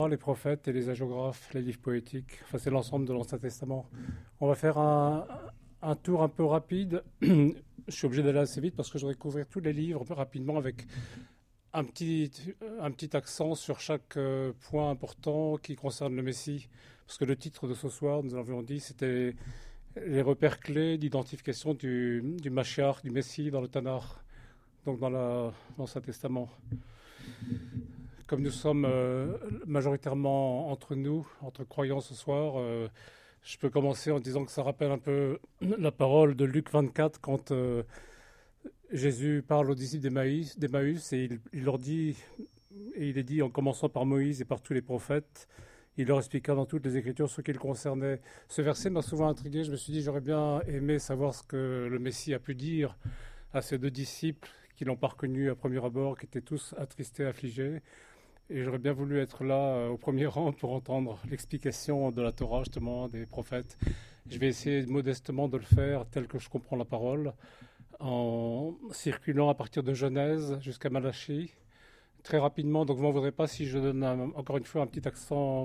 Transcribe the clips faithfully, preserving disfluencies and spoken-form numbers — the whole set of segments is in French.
Les prophètes et les hagiographes, les livres poétiques, enfin c'est l'ensemble de l'Ancien Testament. On va faire un, un tour un peu rapide. Je suis obligé d'aller assez vite parce que je voudrais couvrir tous les livres un peu rapidement avec un petit, un petit accent sur chaque euh, point important qui concerne le Messie. Parce que le titre de ce soir, nous l'avions dit, c'était les repères clés d'identification du, du Mashiach, du Messie dans le Tanakh, donc dans la- l'Ancien Testament. Comme nous sommes euh, majoritairement entre nous, entre croyants ce soir, euh, je peux commencer en disant que ça rappelle un peu la parole de Luc vingt-quatre quand euh, Jésus parle aux disciples d'Emmaüs, d'Emmaüs et il, il leur dit, et il est dit en commençant par Moïse et par tous les prophètes, il leur expliqua dans toutes les Écritures ce qui le concernait. Ce verset m'a souvent intrigué, je me suis dit j'aurais bien aimé savoir ce que le Messie a pu dire à ces deux disciples qui l'ont pas reconnu à premier abord, qui étaient tous attristés, affligés. Et j'aurais bien voulu être là euh, au premier rang pour entendre l'explication de la Torah, justement, des prophètes. Je vais essayer modestement de le faire tel que je comprends la parole, en circulant à partir de Genèse jusqu'à Malachie, très rapidement. Donc vous m'en voudrez pas si je donne un- encore une fois un petit accent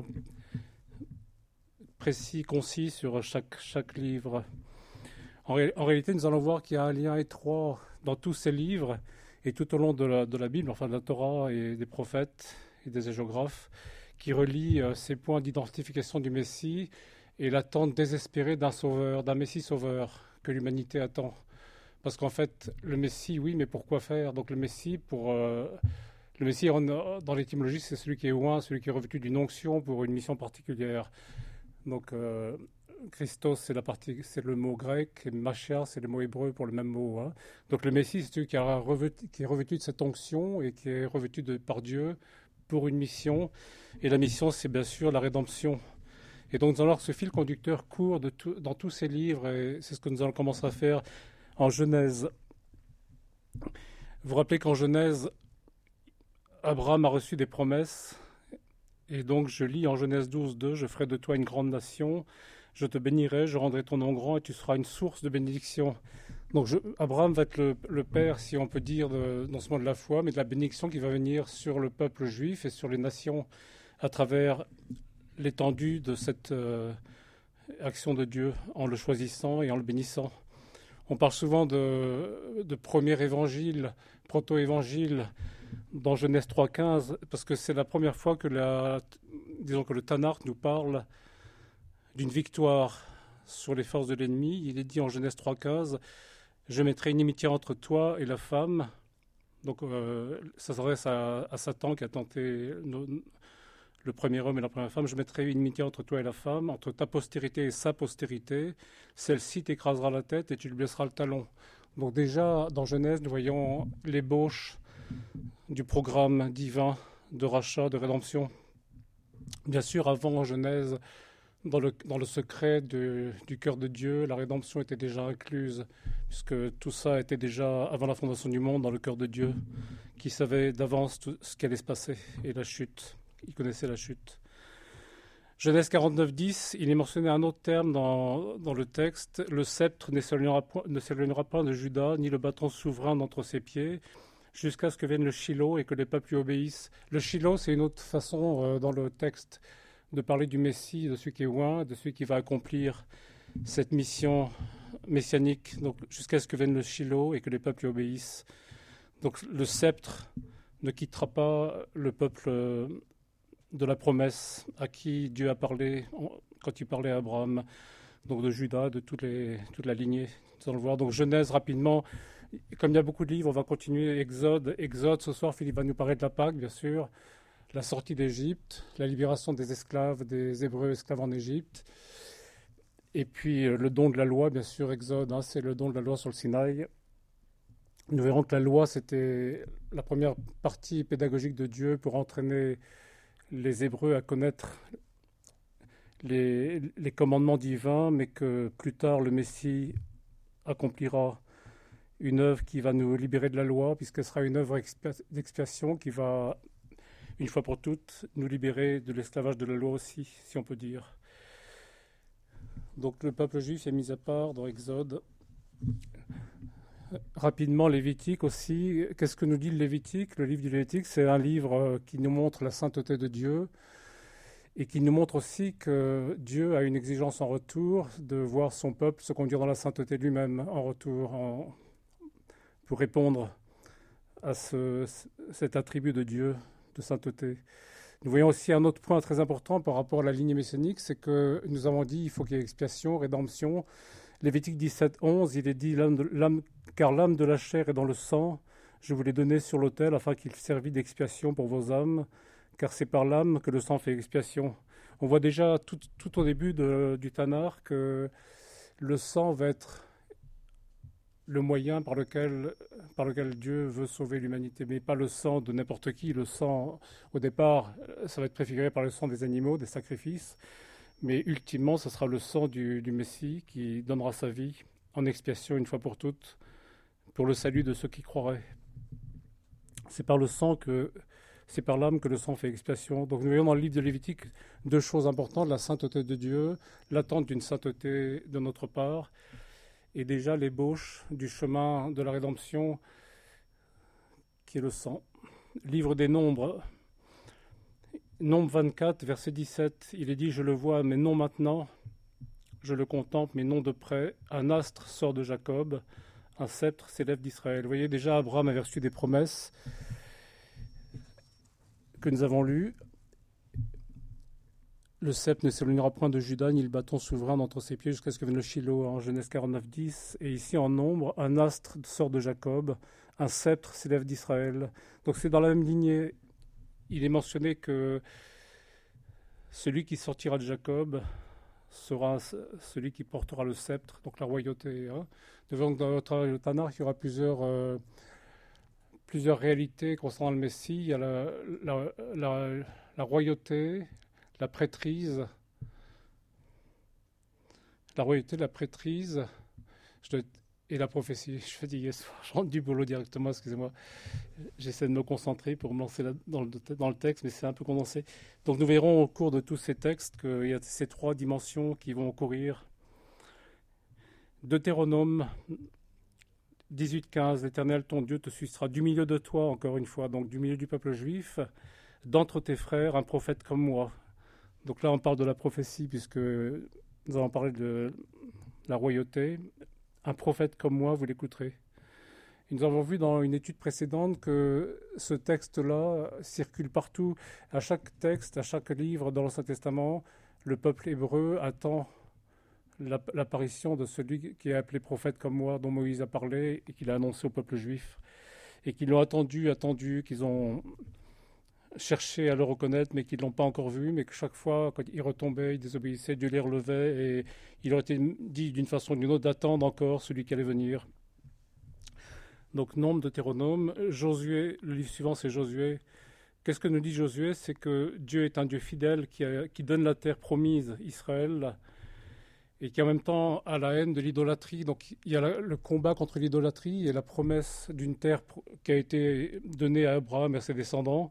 précis, concis sur chaque, chaque livre. En, ré- en réalité, nous allons voir qu'il y a un lien étroit dans tous ces livres et tout au long de la, de la Bible, enfin de la Torah et des prophètes et des hagiographes, qui relie euh, ces points d'identification du Messie et l'attente désespérée d'un sauveur, d'un Messie sauveur que l'humanité attend. Parce qu'en fait, le Messie, oui, mais pourquoi faire? Donc le Messie, pour euh, le Messie en- dans l'étymologie, c'est celui qui est oint, celui qui est revêtu d'une onction pour une mission particulière. Donc euh, Christos, c'est la partie, c'est le mot grec, et Mashiach, c'est le mot hébreu pour le même mot, hein. Donc le Messie, c'est celui qui, a revêtu- qui est revêtu de cette onction et qui est revêtu de, par Dieu pour une mission. Et la mission, c'est bien sûr la rédemption. Et donc nous allons voir que ce fil conducteur court de tout- dans tous ces livres, et c'est ce que nous allons commencer à faire en Genèse. Vous vous rappelez qu'en Genèse, Abraham a reçu des promesses. Et donc je lis en Genèse douze, deux, je ferai de toi une grande nation, je te bénirai, je rendrai ton nom grand et tu seras une source de bénédiction. Donc je- Abraham va être le, le père, si on peut dire, de, non seulement de la foi, mais de la bénédiction qui va venir sur le peuple juif et sur les nations à travers l'étendue de cette euh, action de Dieu en le choisissant et en le bénissant. On parle souvent de, de premier évangile, proto-évangile, dans Genèse trois quinze, parce que c'est la première fois que, la, disons que le Tanakh nous parle d'une victoire sur les forces de l'ennemi. Il est dit en Genèse trois quinze, je mettrai une inimitié entre toi et la femme. Donc euh, ça s'adresse à, à Satan qui a tenté nos- le premier homme et la première femme. Je mettrai une inimitié entre toi et la femme, entre ta postérité et sa postérité. Celle-ci t'écrasera la tête et tu lui blesseras le talon. Donc déjà, dans Genèse, nous voyons l'ébauche du programme divin de rachat, de rédemption. Bien sûr, avant Genèse, dans le, dans le secret de- du cœur de Dieu, la rédemption était déjà incluse, puisque tout ça était déjà, avant la fondation du monde, dans le cœur de Dieu, qui savait d'avance tout ce qui allait se passer, et la chute. Il connaissait la chute. Genèse quarante-neuf, dix, il est mentionné un autre terme dans, dans le texte. Le sceptre ne s'éloignera point, ne s'éloignera pas de Juda, ni le bâton souverain d'entre ses pieds, jusqu'à ce que vienne le Shiloh et que les peuples lui obéissent. Le Shiloh, c'est une autre façon euh, dans le texte de parler du Messie, de celui qui est loin, de celui qui va accomplir cette mission messianique, donc jusqu'à ce que vienne le Shiloh et que les peuples lui obéissent. Donc le sceptre ne quittera pas le peuple euh, de la promesse à qui Dieu a parlé en- quand il parlait à Abraham, donc de Juda, de toutes les, toute la lignée. Nous allons le voir. Donc Genèse rapidement. Comme il y a beaucoup de livres, on va continuer. Exode, Exode. Ce soir, Philippe va nous parler de la Pâque, bien sûr. La sortie d'Égypte, la libération des esclaves, des Hébreux esclaves en Égypte. Et puis euh, le don de la loi, bien sûr, Exode, hein, c'est le don de la loi sur le Sinaï. Nous verrons que la loi, c'était la première partie pédagogique de Dieu pour entraîner les Hébreux à connaître les, les commandements divins, mais que plus tard le Messie accomplira une œuvre qui va nous libérer de la loi, puisqu'elle sera une œuvre expia- d'expiation qui va, une fois pour toutes, nous libérer de l'esclavage de la loi aussi, si on peut dire. Donc le peuple juif est mis à part dans Exode. Rapidement, Lévitique aussi. Qu'est-ce que nous dit le Lévitique? Le livre du Lévitique, c'est un livre euh, qui nous montre la sainteté de Dieu. et qui nous montre aussi que Dieu a une exigence en retour de voir son peuple se conduire dans la sainteté lui-même en retour, en, pour répondre à ce, cet attribut de Dieu, de sainteté. Nous voyons aussi un autre point très important par rapport à la lignée messianique, c'est que nous avons dit qu'il faut qu'il y ait expiation, rédemption. Lévitique dix-sept, onze, il est dit l'âme de, l'âme, car l'âme de la chair est dans le sang, je vous l'ai donné sur l'autel afin qu'il servît d'expiation pour vos âmes, car c'est par l'âme que le sang fait expiation. On voit déjà tout, tout au début de, du Tanar que le sang va être le moyen par lequel, par lequel Dieu veut sauver l'humanité, mais pas le sang de n'importe qui. Le sang, au départ, ça va être préfiguré par le sang des animaux, des sacrifices, mais ultimement, ce sera le sang du, du Messie qui donnera sa vie en expiation une fois pour toutes, pour le salut de ceux qui croiraient. C'est par le sang que, c'est par l'âme que le sang fait expiation. Donc nous voyons dans le livre de Lévitique deux choses importantes, la sainteté de Dieu, l'attente d'une sainteté de notre part, et déjà l'ébauche du chemin de la rédemption qui est le sang. Livre des Nombres, Nombre vingt-quatre, verset dix-sept, il est dit « Je le vois, mais non maintenant, je le contemple, mais non de près. Un astre sort de Jacob, un sceptre s'élève d'Israël. » Vous voyez, déjà Abraham avait reçu des promesses que nous avons lues. Le sceptre ne s'éloignera point de Juda, ni le bâton souverain d'entre ses pieds jusqu'à ce que vienne le Shiloh, en Genèse quarante-neuf, dix. Et ici, en Nombre, un astre sort de Jacob, un sceptre s'élève d'Israël. Donc c'est dans la même lignée. Il est mentionné que celui qui sortira de Jacob sera celui qui portera le sceptre, donc la royauté. Hein. Nous voyons que dans le Tanakh, il y aura plusieurs, euh, plusieurs réalités concernant le Messie. Il y a la, la, la, la royauté, la prêtrise, la royauté, la prêtrise, je dois, et la prophétie. Je fais hier soir, je rentre du boulot directement, excusez-moi. J'essaie de me concentrer pour me lancer là, dans, le, dans le texte, mais c'est un peu condensé. Donc nous verrons au cours de tous ces textes qu'il y a ces trois dimensions qui vont courir. Deutéronome dix-huit quinze, l'Éternel ton Dieu te suscitera du milieu de toi, encore une fois, donc du milieu du peuple juif, d'entre tes frères, un prophète comme moi. Donc là, on parle de la prophétie, puisque nous allons parler de la royauté. Un prophète comme moi, vous l'écouterez. Et nous avons vu dans une étude précédente que ce texte-là circule partout. À chaque texte, à chaque livre dans l'Ancien Testament, le peuple hébreu attend l'apparition de celui qui est appelé prophète comme moi, dont Moïse a parlé et qu'il a annoncé au peuple juif. Et qu'ils l'ont attendu, attendu, qu'ils ont cherché à le reconnaître, mais qu'ils ne l'ont pas encore vu, mais que chaque fois, quand il retombait, il désobéissait, Dieu les relevait, et il leur était dit d'une façon ou d'une autre d'attendre encore celui qui allait venir. Donc, Nombre, Deutéronome, Josué, le livre suivant, c'est Josué. Qu'est-ce que nous dit Josué? C'est que Dieu est un Dieu fidèle qui, a, qui donne la terre promise, Israël, et qui en même temps a la haine de l'idolâtrie. Donc, il y a la, le combat contre l'idolâtrie et la promesse d'une terre qui a été donnée à Abraham et à ses descendants.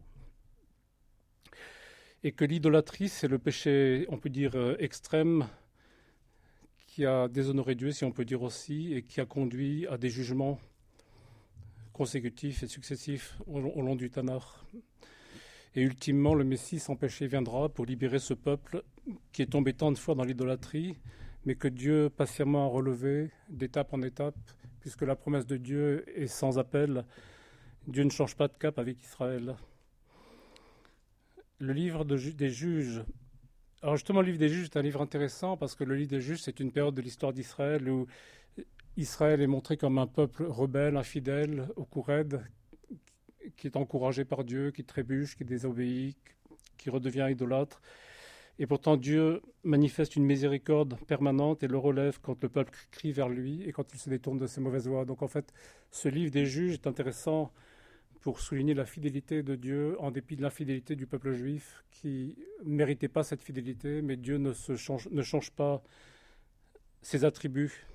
Et que l'idolâtrie, c'est le péché, on peut dire, euh, extrême, qui a déshonoré Dieu, si on peut dire aussi, et qui a conduit à des jugements consécutifs et successifs au, au long du Tanakh. Et ultimement, le Messie sans péché viendra pour libérer ce peuple qui est tombé tant de fois dans l'idolâtrie, mais que Dieu patiemment a relevé d'étape en étape, puisque la promesse de Dieu est sans appel. Dieu ne change pas de cap avec Israël. Le livre de, des juges. Alors justement, le livre des juges est un livre intéressant parce que le livre des juges, c'est une période de l'histoire d'Israël où Israël est montré comme un peuple rebelle, infidèle, au cou raide, qui est encouragé par Dieu, qui trébuche, qui désobéit, qui redevient idolâtre. Et pourtant, Dieu manifeste une miséricorde permanente et le relève quand le peuple crie vers lui et quand il se détourne de ses mauvaises voies. Donc en fait, ce livre des juges est intéressant pour souligner la fidélité de Dieu en dépit de l'infidélité du peuple juif qui ne méritait pas cette fidélité, mais Dieu ne, se change, ne change pas ses attributs.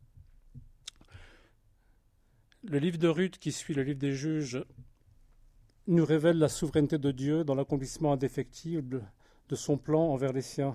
Le livre de Ruth, qui suit le livre des juges, nous révèle la souveraineté de Dieu dans l'accomplissement indéfectible de son plan envers les siens.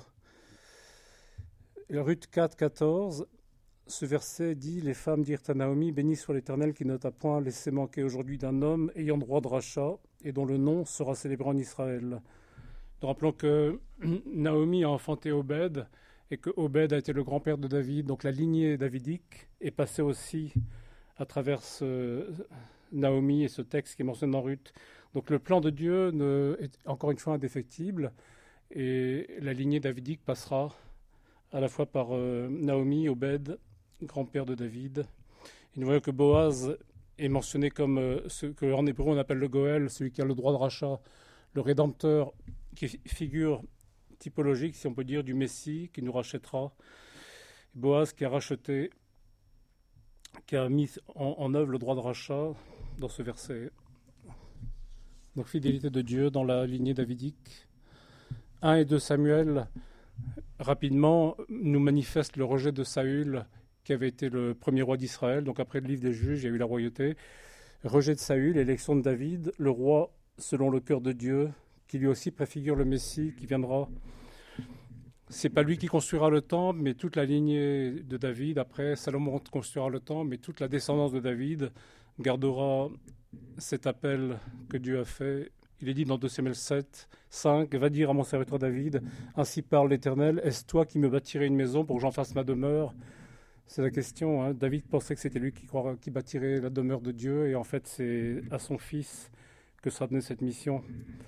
Et Ruth quatre, quatorze, ce verset dit « Les femmes dirent à Naomi, béni soit l'Éternel qui ne t'a point laissé manquer aujourd'hui d'un homme ayant droit de rachat et dont le nom sera célébré en Israël. Nous rappelons que Naomi a enfanté Obed et que Obed a été le grand-père de David. Donc la lignée davidique est passée aussi à travers ce, Naomi et ce texte qui est mentionné dans Ruth. Donc le plan de Dieu ne, est encore une fois indéfectible et la lignée davidique passera à la fois par euh, Naomi, Obed, grand-père de David. Et nous voyons que Boaz est mentionné comme euh, ce qu'en hébreu on appelle le Goël, celui qui a le droit de rachat, le rédempteur, qui est figure typologique, si on peut dire, du Messie qui nous rachètera. Boaz qui a racheté, qui a mis en, en œuvre le droit de rachat dans ce verset. Donc fidélité de Dieu dans la lignée davidique. un et deux Samuel, rapidement, nous manifeste le rejet de Saül, qui avait été le premier roi d'Israël. Donc après le livre des juges, il y a eu la royauté. Rejet de Saül, élection de David, le roi selon le cœur de Dieu, qui lui aussi préfigure le Messie qui viendra. C'est pas lui qui construira le temple, mais toute la lignée de David. Après, Salomon construira le temple, mais toute la descendance de David gardera cet appel que Dieu a fait. Il est dit dans deux Samuel sept, cinq, « Va dire à mon serviteur David, ainsi parle l'Éternel, est-ce toi qui me bâtirais une maison pour que j'en fasse ma demeure ?» C'est la question. Hein. David pensait que c'était lui qui, croirait, qui bâtirait la demeure de Dieu, et en fait, c'est à son fils que sera donnée cette mission.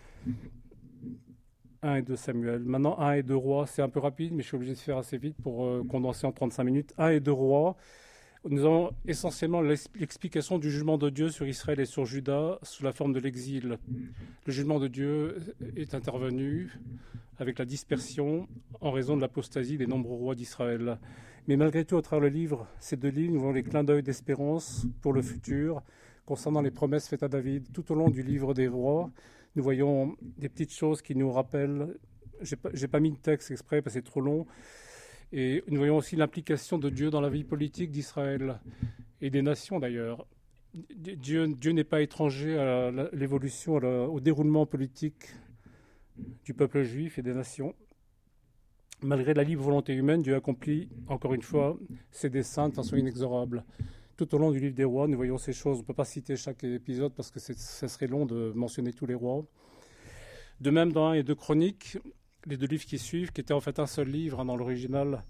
un et deux Samuel. Maintenant, un et deux rois, c'est un peu rapide, mais je suis obligé de faire assez vite pour euh, condenser en trente-cinq minutes. un et deux rois. Nous avons essentiellement l'explication du jugement de Dieu sur Israël et sur Juda sous la forme de l'exil. Le jugement de Dieu est intervenu avec la dispersion en raison de l'apostasie des nombreux rois d'Israël. Mais malgré tout, à travers le livre, ces deux livres, nous voyons les clins d'œil d'espérance pour le futur concernant les promesses faites à David. Tout au long du livre des rois, nous voyons des petites choses qui nous rappellent. Je n'ai pas, j'ai pas mis de texte exprès parce que c'est trop long. Et nous voyons aussi l'implication de Dieu dans la vie politique d'Israël et des nations d'ailleurs. Dieu, Dieu n'est pas étranger à la, l'évolution, à la, au déroulement politique du peuple juif et des nations. Malgré la libre volonté humaine, Dieu accomplit encore une fois ses desseins de façon inexorable. Tout au long du livre des rois, nous voyons ces choses. On ne peut pas citer chaque épisode parce que c'est, ça serait long de mentionner tous les rois. De même, dans un et deux Chroniques, les deux livres qui suivent, qui étaient en fait un seul livre, hein, dans l'original,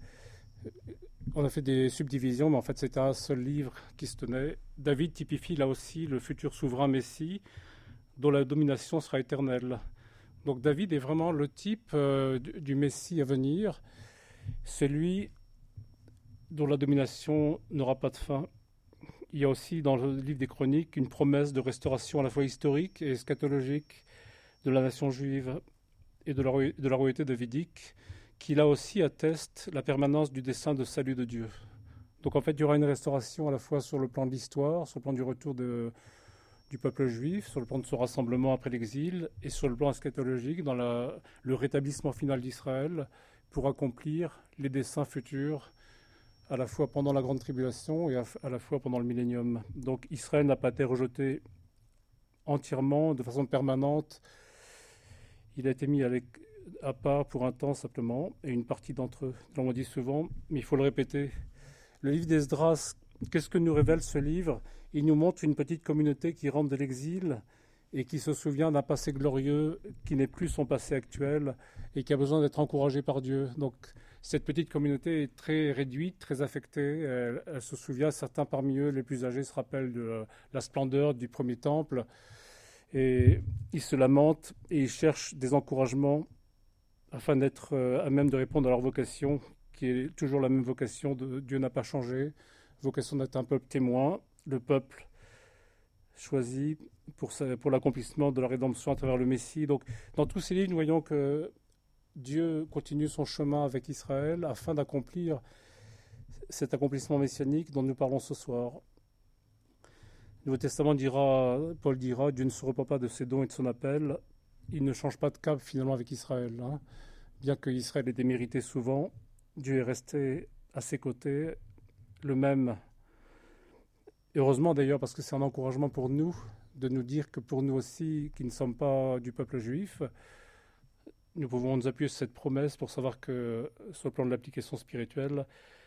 on a fait des subdivisions, mais en fait c'était un seul livre qui se tenait. David typifie là aussi le futur souverain Messie, dont la domination sera éternelle. Donc David est vraiment le type euh, du Messie à venir, celui dont la domination n'aura pas de fin. Il y a aussi dans le livre des Chroniques une promesse de restauration à la fois historique et eschatologique de la nation juive et de la, de la royauté davidique, qui là aussi atteste la permanence du dessein de salut de Dieu. Donc en fait, il y aura une restauration à la fois sur le plan de l'histoire, sur le plan du retour de, du peuple juif, sur le plan de son rassemblement après l'exil, et sur le plan eschatologique, dans la, le rétablissement final d'Israël, pour accomplir les desseins futurs, à la fois pendant la grande tribulation et à, à la fois pendant le millénium. Donc Israël n'a pas été rejeté entièrement, de façon permanente. Il a été mis à, à part pour un temps simplement, et une partie d'entre eux, on le dit souvent, mais il faut le répéter. Le livre d'Esdras, qu'est-ce que nous révèle ce livre ? Il nous montre une petite communauté qui rentre de l'exil et qui se souvient d'un passé glorieux qui n'est plus son passé actuel et qui a besoin d'être encouragée par Dieu. Donc cette petite communauté est très réduite, très affectée. Elle, elle se souvient, certains parmi eux, les plus âgés, se rappellent de la splendeur du premier temple. Et ils se lamentent et ils cherchent des encouragements afin d'être à même de répondre à leur vocation, qui est toujours la même vocation de Dieu n'a pas changé, vocation d'être un peuple témoin, le peuple choisi pour, sa, pour l'accomplissement de la rédemption à travers le Messie. Donc, dans tous ces livres, nous voyons que Dieu continue son chemin avec Israël afin d'accomplir cet accomplissement messianique dont nous parlons ce soir. Le Nouveau Testament dira, Paul dira, Dieu ne se repent pas de ses dons et de son appel. Il ne change pas de cap finalement avec Israël. Hein. Bien que Israël ait démérité souvent, Dieu est resté à ses côtés, le même. Heureusement d'ailleurs, parce que c'est un encouragement pour nous de nous dire que pour nous aussi, qui ne sommes pas du peuple juif, nous pouvons nous appuyer sur cette promesse pour savoir que sur le plan de l'application spirituelle,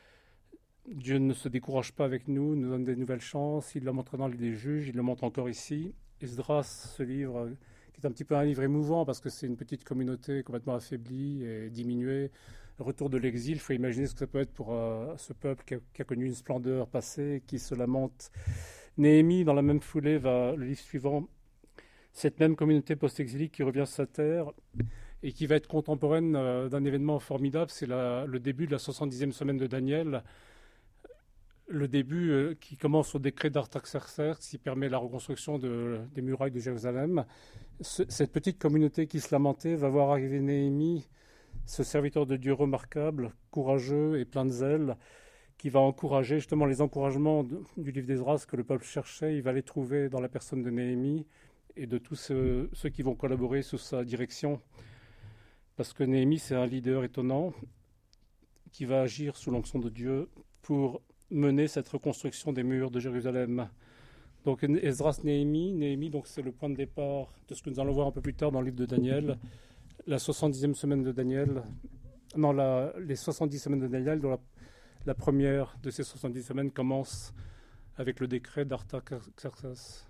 Dieu ne se décourage pas avec nous, nous donne des nouvelles chances. Il l'a montré dans le livre des juges, il le montre encore ici. Esdras, ce livre qui est un petit peu un livre émouvant parce que c'est une petite communauté complètement affaiblie et diminuée. Le retour de l'exil, il faut imaginer ce que ça peut être pour euh, ce peuple qui a, qui a connu une splendeur passée, qui se lamente. Néhémie, dans la même foulée, va, le livre suivant, cette même communauté post-exilique qui revient sur sa terre et qui va être contemporaine euh, d'un événement formidable, c'est la, le début de la soixante-dixième semaine de Daniel, le début euh, qui commence au décret d'Artaxerxès, qui permet la reconstruction de, des murailles de Jérusalem. Ce, cette petite communauté qui se lamentait va voir arriver Néhémie, ce serviteur de Dieu remarquable, courageux et plein de zèle, qui va encourager justement les encouragements de, du livre d'Esdras que le peuple cherchait. Il va les trouver dans la personne de Néhémie et de tous ceux, ceux qui vont collaborer sous sa direction. Parce que Néhémie, c'est un leader étonnant qui va agir sous l'onction de Dieu pour mener cette reconstruction des murs de Jérusalem. Donc Esdras, Néhémie, Néhémie, donc c'est le point de départ de ce que nous allons voir un peu plus tard dans le livre de Daniel, la soixante-dixième semaine de Daniel, non, la, les soixante-dix semaines de Daniel, dont la, la première de ces soixante-dix semaines commence avec le décret d'Artaxerxès.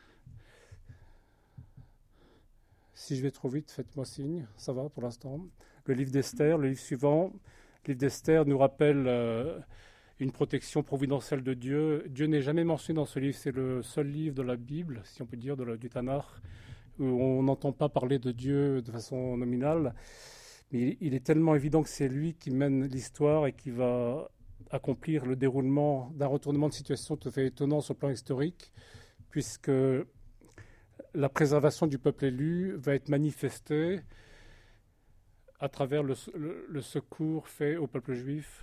Si je vais trop vite, faites-moi signe, ça va pour l'instant. Le livre d'Esther, le livre suivant, le livre d'Esther nous rappelle euh, une protection providentielle de Dieu. Dieu n'est jamais mentionné dans ce livre, c'est le seul livre de la Bible, si on peut dire, de la, du Tanakh, où on n'entend pas parler de Dieu de façon nominale. Mais il est tellement évident que c'est lui qui mène l'histoire et qui va accomplir le déroulement d'un retournement de situation tout à fait étonnant sur le plan historique, puisque la préservation du peuple élu va être manifestée à travers le, le, le secours fait au peuple juif.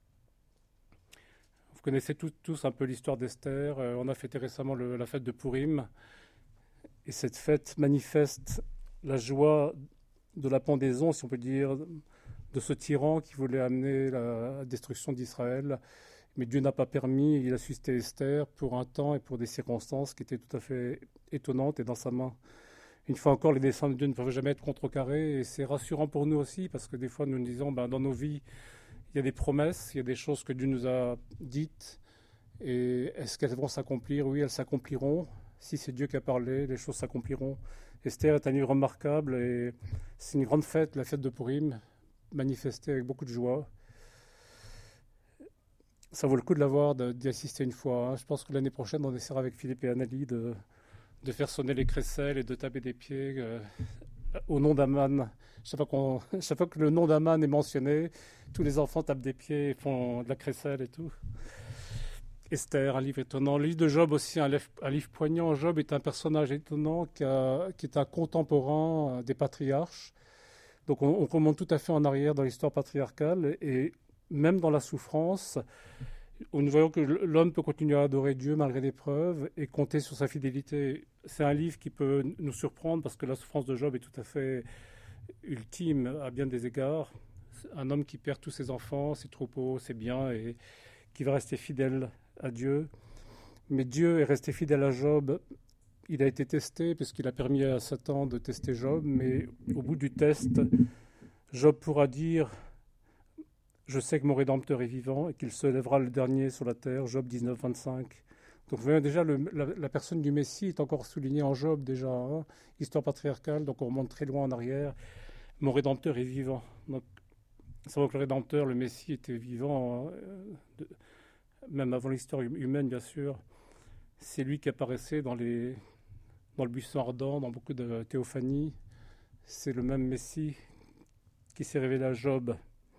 Vous connaissez tout, tous un peu l'histoire d'Esther. Euh, on a fêté récemment le, la fête de Purim. Et cette fête manifeste la joie de la pendaison, si on peut dire, de ce tyran qui voulait amener la destruction d'Israël. Mais Dieu n'a pas permis, il a suscité Esther pour un temps et pour des circonstances qui étaient tout à fait étonnantes et dans sa main. Une fois encore, les desseins de Dieu ne peuvent jamais être contrecarrés et c'est rassurant pour nous aussi parce que des fois nous nous disons, ben, dans nos vies, il y a des promesses, il y a des choses que Dieu nous a dites et est-ce qu'elles vont s'accomplir? Oui, elles s'accompliront. Si c'est Dieu qui a parlé, les choses s'accompliront. Esther est un livre remarquable et c'est une grande fête, la fête de Purim, manifestée avec beaucoup de joie. Ça vaut le coup de l'avoir, d'y assister une fois. Hein. Je pense que l'année prochaine, on essaiera avec Philippe et Annalie de, de faire sonner les crécelles et de taper des pieds euh, au nom d'Aman. Chaque fois, qu'on, chaque fois que le nom d'Aman est mentionné, tous les enfants tapent des pieds et font de la crécelle et tout. Esther, un livre étonnant. Le livre de Job aussi, un livre, un livre poignant. Job est un personnage étonnant qui, a, qui est un contemporain des patriarches. Donc on, on remonte tout à fait en arrière dans l'histoire patriarcale et même dans la souffrance, nous voyons que l'homme peut continuer à adorer Dieu malgré l'épreuve et compter sur sa fidélité. C'est un livre qui peut nous surprendre parce que la souffrance de Job est tout à fait ultime à bien des égards. Un homme qui perd tous ses enfants, ses troupeaux, ses biens et qui va rester fidèle à Dieu. Mais Dieu est resté fidèle à Job. Il a été testé puisqu'il a permis à Satan de tester Job, mais au bout du test, Job pourra dire « Je sais que mon Rédempteur est vivant et qu'il se lèvera le dernier sur la terre », Job dix-neuf, vingt-cinq. Donc vous voyez déjà, le, la, la personne du Messie est encore soulignée en Job déjà, hein, histoire patriarcale, donc on remonte très loin en arrière. Mon Rédempteur est vivant. Donc, c'est vrai que le Rédempteur, le Messie, était vivant, euh, de, même avant l'histoire humaine, bien sûr. C'est lui qui apparaissait dans, les, dans le buisson ardent, dans beaucoup de théophanies. C'est le même Messie qui s'est révélé à Job.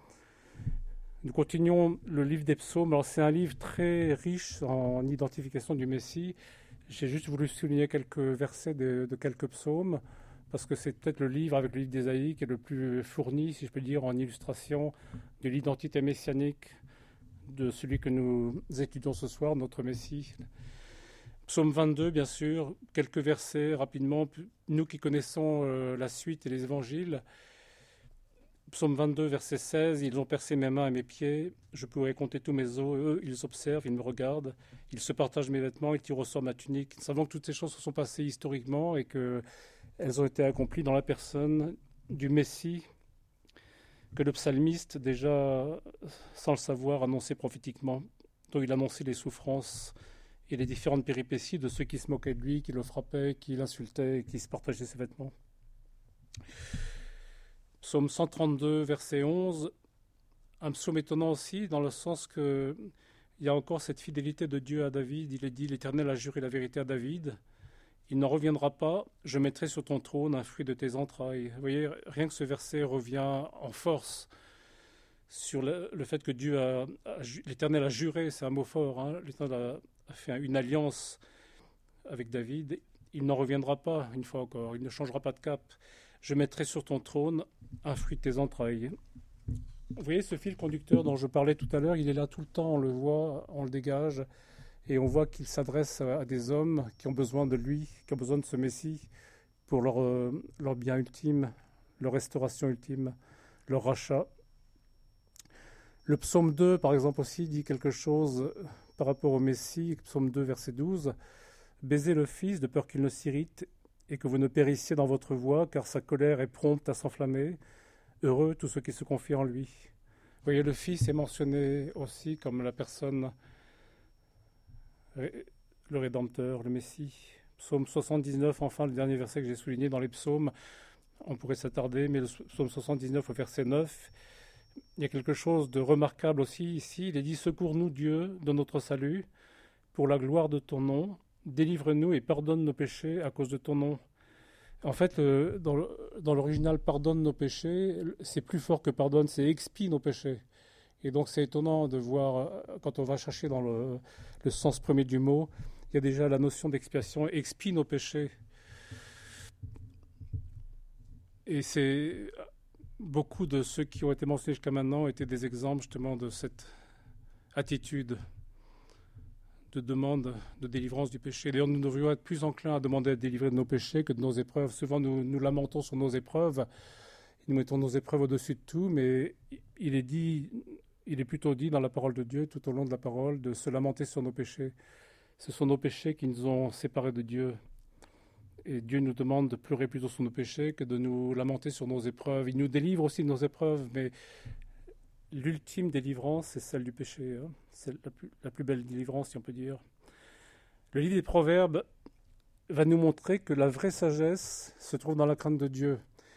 Nous continuons le livre des psaumes. Alors, c'est un livre très riche en identification du Messie. J'ai juste voulu souligner quelques versets de, de quelques psaumes, parce que c'est peut-être le livre avec le livre d'Ésaïe qui est le plus fourni, si je peux dire, en illustration de l'identité messianique de celui que nous étudions ce soir, notre Messie. Psaume vingt-deux, bien sûr, quelques versets rapidement. Nous qui connaissons euh, la suite et les évangiles, Psaume vingt-deux, verset seize, « Ils ont percé mes mains et mes pieds, je pourrais compter tous mes os, eux, ils observent, ils me regardent, ils se partagent mes vêtements, ils tirent au sort ma tunique. » Nous savons que toutes ces choses se sont passées historiquement et qu'elles ont été accomplies dans la personne du Messie, que le psalmiste, déjà, sans le savoir, annonçait prophétiquement. Donc il annonçait les souffrances et les différentes péripéties de ceux qui se moquaient de lui, qui le frappaient, qui l'insultaient et qui se partageaient ses vêtements. Psaume cent trente-deux, verset onze, un psaume étonnant aussi, dans le sens que il y a encore cette fidélité de Dieu à David. Il est dit, l'Éternel a juré la vérité à David. Il n'en reviendra pas, je mettrai sur ton trône un fruit de tes entrailles. Vous voyez, rien que ce verset revient en force sur le, le fait que Dieu a, a l'Éternel a juré, c'est un mot fort, hein, l'Éternel a, a fait une alliance avec David. Il n'en reviendra pas, une fois encore, il ne changera pas de cap. Je mettrai sur ton trône un fruit de tes entrailles. Vous voyez ce fil conducteur dont je parlais tout à l'heure, il est là tout le temps, on le voit, on le dégage, et on voit qu'il s'adresse à des hommes qui ont besoin de lui, qui ont besoin de ce Messie pour leur, euh, leur bien ultime, leur restauration ultime, leur rachat. Le psaume deux, par exemple, aussi dit quelque chose par rapport au Messie, psaume deux, verset douze. « Baisez le Fils de peur qu'il ne s'irrite et que vous ne périssiez dans votre voie, car sa colère est prompte à s'enflammer. Heureux tous ceux qui se confient en lui. » Vous voyez, le Fils est mentionné aussi comme la personne, le Rédempteur, le Messie. Psaume soixante-dix-neuf, enfin, le dernier verset que j'ai souligné dans les psaumes, on pourrait s'attarder, mais le psaume soixante-dix-neuf au verset neuf, il y a quelque chose de remarquable aussi ici. Il est dit « Secours-nous, Dieu, de notre salut, pour la gloire de ton nom. Délivre-nous et pardonne nos péchés à cause de ton nom. » En fait, euh, dans, le, dans l'original, pardonne nos péchés, c'est plus fort que pardonne, c'est expie nos péchés. Et donc c'est étonnant de voir, quand on va chercher dans le, le sens premier du mot, il y a déjà la notion d'expiation, expie nos péchés. Et c'est beaucoup de ceux qui ont été mentionnés jusqu'à maintenant étaient des exemples justement de cette attitude de demande de délivrance du péché. D'ailleurs, nous devrions être plus enclins à demander à être délivrés de nos péchés que de nos épreuves. Souvent, nous nous lamentons sur nos épreuves, nous mettons nos épreuves au-dessus de tout, mais il est dit, il est plutôt dit dans la parole de Dieu, tout au long de la parole, de se lamenter sur nos péchés. Ce sont nos péchés qui nous ont séparés de Dieu. Et Dieu nous demande de pleurer plutôt sur nos péchés que de nous lamenter sur nos épreuves. Il nous délivre aussi de nos épreuves, mais l'ultime délivrance, c'est celle du péché. Hein. C'est la plus, la plus belle délivrance, si on peut dire. Le livre des Proverbes va nous montrer que la vraie sagesse se trouve dans la crainte de Dieu.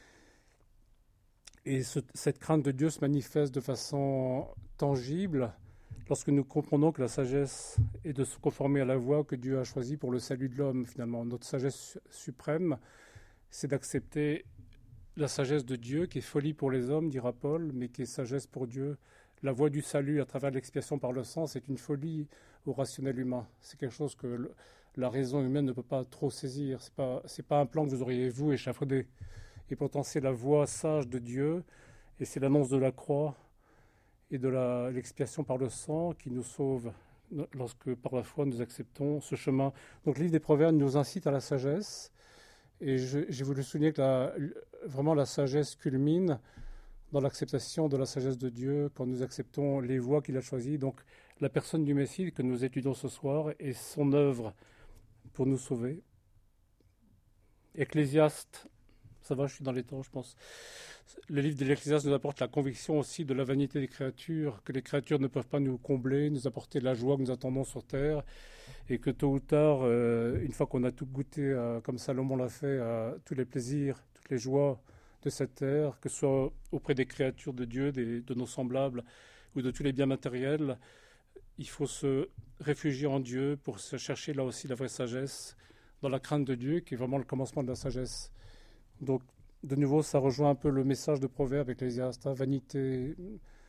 Et ce, cette crainte de Dieu se manifeste de façon tangible lorsque nous comprenons que la sagesse est de se conformer à la voie que Dieu a choisie pour le salut de l'homme, finalement. Notre sagesse suprême, c'est d'accepter la sagesse de Dieu, qui est folie pour les hommes, dira Paul, mais qui est sagesse pour Dieu. La voie du salut à travers l'expiation par le sang, c'est une folie au rationnel humain. C'est quelque chose que le, la raison humaine ne peut pas trop saisir. Ce n'est pas, c'est pas un plan que vous auriez, vous, échafaudé. Et pourtant, c'est la voie sage de Dieu, et c'est l'annonce de la croix et de la, l'expiation par le sang qui nous sauve lorsque, par la foi, nous acceptons ce chemin. Donc, le livre des Proverbes nous incite à la sagesse. Et je, j'ai voulu souligner que la, vraiment la sagesse culmine dans l'acceptation de la sagesse de Dieu quand nous acceptons les voies qu'il a choisies. Donc la personne du Messie que nous étudions ce soir et son œuvre pour nous sauver. Ecclésiaste, ça va, je suis dans les temps, je pense. Le livre de l'Ecclésiaste nous apporte la conviction aussi de la vanité des créatures, que les créatures ne peuvent pas nous combler, nous apporter la joie que nous attendons sur terre. Et que tôt ou tard, euh, une fois qu'on a tout goûté, euh, comme Salomon l'a fait, à tous les plaisirs, toutes les joies de cette terre, que ce soit auprès des créatures de Dieu, des, de nos semblables, ou de tous les biens matériels, il faut se réfugier en Dieu pour se chercher là aussi la vraie sagesse, dans la crainte de Dieu, qui est vraiment le commencement de la sagesse. Donc, de nouveau, ça rejoint un peu le message de Proverbe Ecclésiaste, hein, vanité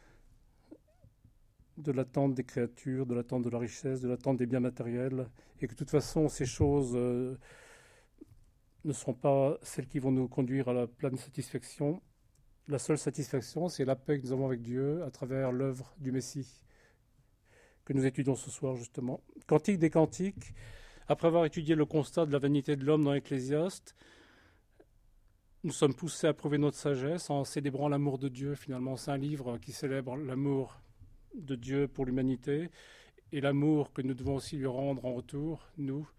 de l'attente des créatures, de l'attente de la richesse, de l'attente des biens matériels, et que de toute façon, ces choses euh, ne seront pas celles qui vont nous conduire à la pleine satisfaction. La seule satisfaction, c'est la paix que nous avons avec Dieu à travers l'œuvre du Messie, que nous étudions ce soir, justement. Cantique des Cantiques, après avoir étudié le constat de la vanité de l'homme dans l'Ecclésiaste, nous sommes poussés à prouver notre sagesse en célébrant l'amour de Dieu, finalement. C'est un livre qui célèbre l'amour de Dieu pour l'humanité et l'amour que nous devons aussi lui rendre en retour, nous,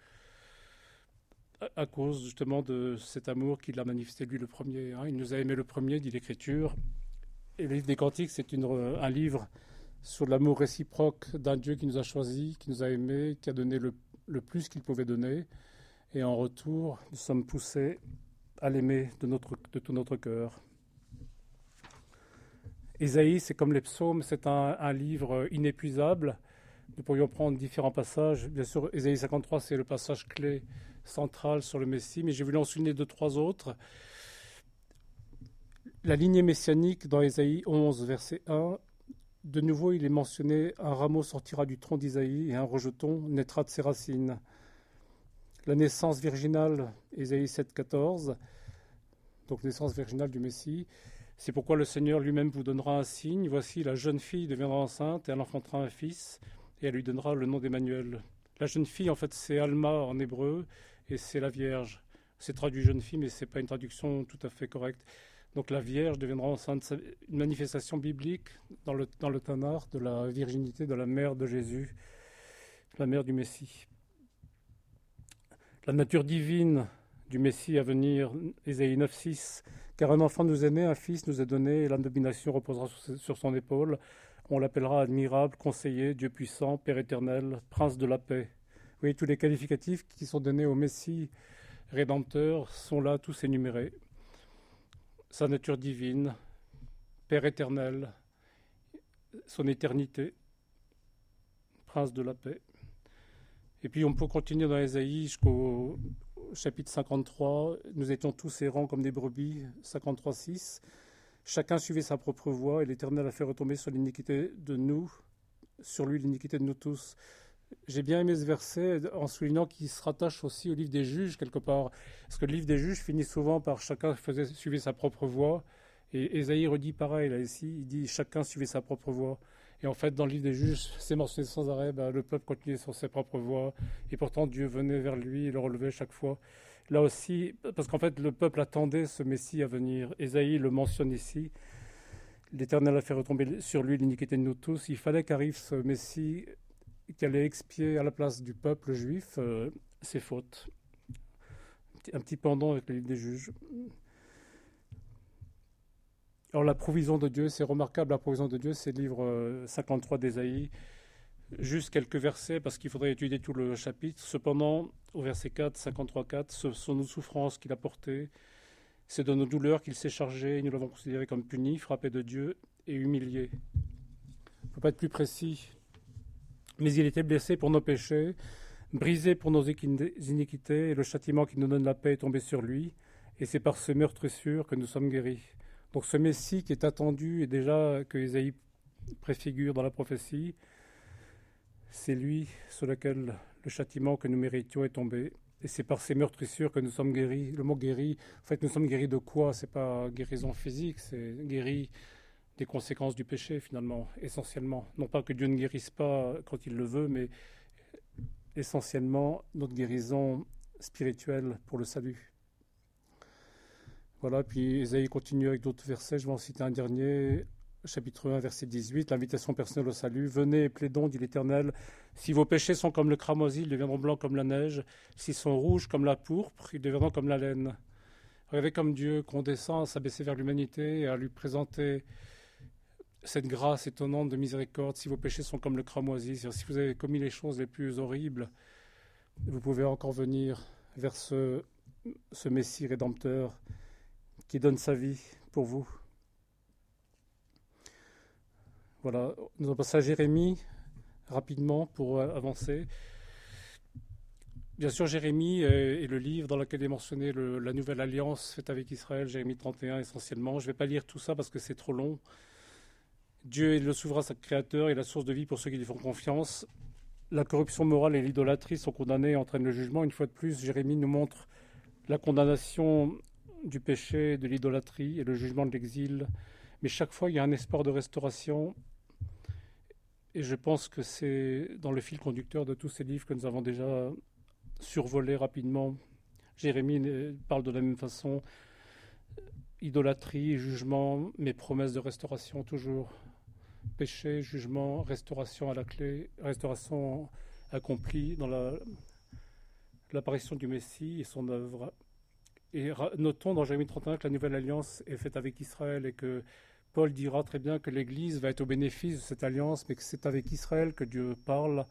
à cause justement de cet amour qu'il a manifesté lui le premier. Hein. Il nous a aimé le premier, dit l'Écriture. Et le livre des Cantiques, c'est une, un livre sur l'amour réciproque d'un Dieu qui nous a choisis, qui nous a aimés, qui a donné le, le plus qu'il pouvait donner, et en retour, nous sommes poussés à l'aimer de, notre, de tout notre cœur. Ésaïe, c'est comme les psaumes, c'est un, un livre inépuisable. Nous pourrions prendre différents passages. Bien sûr, Ésaïe cinquante-trois, c'est le passage clé central sur le Messie, mais j'ai voulu en souligner deux, trois autres. La lignée messianique dans Ésaïe onze, verset un, de nouveau, il est mentionné « Un rameau sortira du tronc d'Isaïe et un rejeton naîtra de ses racines ». La naissance virginale, Ésaïe sept, quatorze, donc naissance virginale du Messie. C'est pourquoi le Seigneur lui-même vous donnera un signe. Voici, la jeune fille deviendra enceinte et elle enfantera un fils et elle lui donnera le nom d'Emmanuel. La jeune fille, en fait, c'est Alma en hébreu et c'est la Vierge. C'est traduit jeune fille, mais ce n'est pas une traduction tout à fait correcte. Donc la Vierge deviendra enceinte. C'est une manifestation biblique dans le, dans le Tanakh de la virginité de la mère de Jésus, la mère du Messie. La nature divine du Messie à venir, Ésaïe neuf, six. Car un enfant nous est né, un fils nous est donné, et la domination reposera sur son épaule. On l'appellera admirable, conseiller, Dieu puissant, Père éternel, prince de la paix. Vous voyez, tous les qualificatifs qui sont donnés au Messie rédempteur sont là tous énumérés. Sa nature divine, Père éternel, son éternité, prince de la paix. Et puis on peut continuer dans Ésaïe jusqu'au chapitre cinquante-trois. Nous étions tous errants comme des brebis, cinquante-trois, six. Chacun suivait sa propre voie et l'Éternel a fait retomber sur l'iniquité de nous, sur lui l'iniquité de nous tous. J'ai bien aimé ce verset en soulignant qu'il se rattache aussi au livre des juges quelque part. Parce que le livre des juges finit souvent par chacun faisait, suivait sa propre voie. Et Ésaïe redit pareil là ici, il dit chacun suivait sa propre voie. Et en fait, dans le livre des juges, c'est mentionné sans arrêt, ben, le peuple continuait sur ses propres voies, et pourtant Dieu venait vers lui et le relevait chaque fois. Là aussi, parce qu'en fait, le peuple attendait ce Messie à venir. Ésaïe le mentionne ici. L'Éternel a fait retomber sur lui l'iniquité de nous tous. Il fallait qu'arrive ce Messie qui allait expier à la place du peuple juif euh, ses fautes. Un petit pendant avec le livre des juges. Alors la provision de Dieu, c'est remarquable, la provision de Dieu, c'est le livre cinquante-trois d'Ésaïe. Juste quelques versets, parce qu'il faudrait étudier tout le chapitre. Cependant, au verset quatre, cinquante-trois, quatre, ce sont nos souffrances qu'il a portées, c'est de nos douleurs qu'il s'est chargé, nous l'avons considéré comme puni, frappé de Dieu et humilié. Il ne faut pas être plus précis. Mais il était blessé pour nos péchés, brisé pour nos iniquités, et le châtiment qui nous donne la paix est tombé sur lui, et c'est par ce meurtrissure que nous sommes guéris. Donc ce Messie qui est attendu et déjà que Ésaïe préfigure dans la prophétie, c'est lui sur lequel le châtiment que nous méritions est tombé. Et c'est par ces meurtrissures que nous sommes guéris. Le mot guéri, en fait, nous sommes guéris de quoi? C'est pas guérison physique, c'est guéri des conséquences du péché finalement, essentiellement. Non pas que Dieu ne guérisse pas quand il le veut, mais essentiellement notre guérison spirituelle pour le salut. Voilà, puis Ésaïe continue avec d'autres versets, je vais en citer un dernier, chapitre un, verset dix-huit, l'invitation personnelle au salut. « Venez et plaidons, dit l'Éternel, si vos péchés sont comme le cramoisi, ils deviendront blancs comme la neige, s'ils sont rouges comme la pourpre, ils deviendront comme la laine. » Regardez comme Dieu condescend à s'abaisser vers l'humanité et à lui présenter cette grâce étonnante de miséricorde. Si vos péchés sont comme le cramoisi, c'est-à-dire si vous avez commis les choses les plus horribles, vous pouvez encore venir vers ce, ce Messie rédempteur qui donne sa vie pour vous. Voilà, nous allons passer à Jérémie rapidement pour avancer. Bien sûr, Jérémie est le livre dans lequel est mentionnée le, la nouvelle alliance faite avec Israël, Jérémie trente et un essentiellement. Je ne vais pas lire tout ça parce que c'est trop long. Dieu est le souverain créateur et la source de vie pour ceux qui lui font confiance. La corruption morale et l'idolâtrie sont condamnées et entraînent le jugement. Une fois de plus, Jérémie nous montre la condamnation du péché, de l'idolâtrie et le jugement de l'exil. Mais chaque fois, il y a un espoir de restauration. Et je pense que c'est dans le fil conducteur de tous ces livres que nous avons déjà survolés rapidement. Jérémie parle de la même façon. Idolâtrie, jugement, mais promesses de restauration toujours. Péché, jugement, restauration à la clé, restauration accomplie dans la, l'apparition du Messie et son œuvre. Et notons dans Jérémie trente et un que la nouvelle alliance est faite avec Israël et que Paul dira très bien que l'Église va être au bénéfice de cette alliance, mais que c'est avec Israël que Dieu parle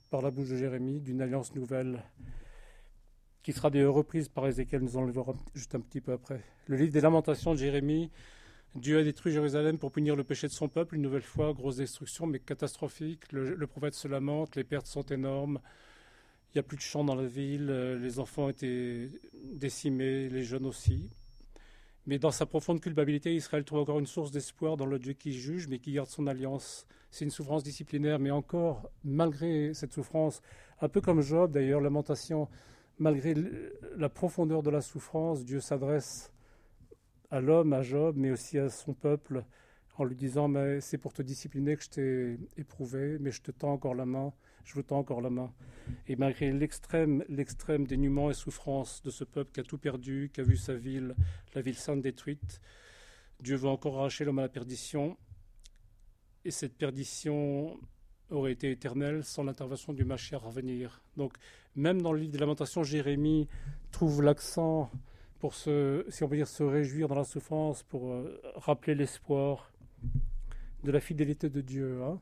par la bouche de Jérémie d'une alliance nouvelle qui sera d'ailleurs reprise par Ézéchiel, nous allons le voir juste un petit peu après. Le livre des Lamentations de Jérémie, Dieu a détruit Jérusalem pour punir le péché de son peuple, une nouvelle fois, grosse destruction, mais catastrophique. Le, le prophète se lamente, les pertes sont énormes, il n'y a plus de champs dans la ville, les enfants étaient décimés, les jeunes aussi. Mais dans sa profonde culpabilité, Israël trouve encore une source d'espoir dans le Dieu qui juge, mais qui garde son alliance. C'est une souffrance disciplinaire, mais encore, malgré cette souffrance, un peu comme Job d'ailleurs, Lamentation, malgré la profondeur de la souffrance, Dieu s'adresse à l'homme, à Job, mais aussi à son peuple, en lui disant mais c'est pour te discipliner que je t'ai éprouvé, mais je te tends encore la main, je vous tends encore la main. Et malgré l'extrême, l'extrême dénuement et souffrance de ce peuple qui a tout perdu, qui a vu sa ville, la ville sainte détruite, Dieu veut encore arracher l'homme à la perdition. Et cette perdition aurait été éternelle sans l'intervention du Mashiach à venir. Donc, même dans le livre des Lamentations, Jérémie trouve l'accent pour se, si on peut dire, se réjouir dans la souffrance, pour euh, rappeler l'espoir de la fidélité de Dieu. Hein.